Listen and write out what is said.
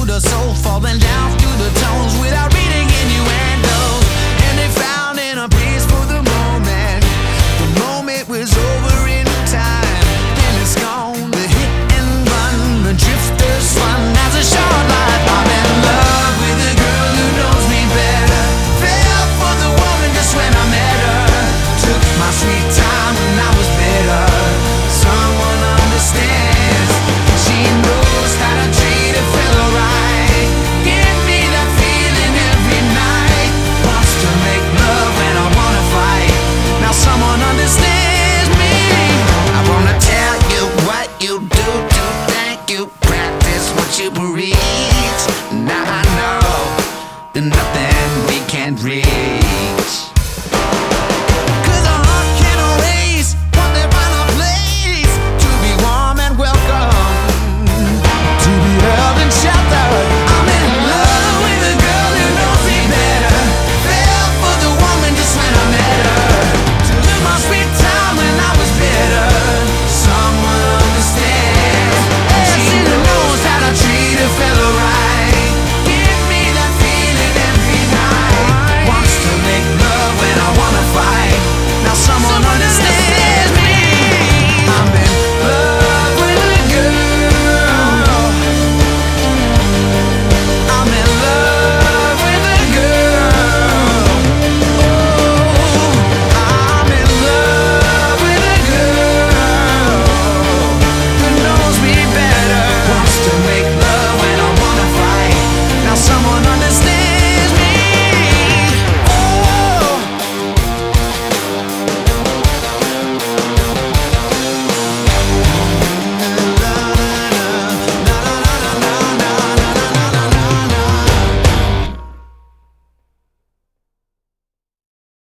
through the soul, falling down through the tones without reading innuendos. And they found in a place for the moment. The moment was over in time, then it's gone. The hit and run, the drifter's fun as a short life. I'm in love with a girl who knows me better. Fell for the woman just when I met her. Took my sweet time when I was better. Someone understands. She knows how to treat a fellow right. Give me that feeling every night. Wants to make love and I wanna fight. Now someone understands me. I wanna tell you what you do to thank you. Practice what you preach. Now I know that nothing we can't reach.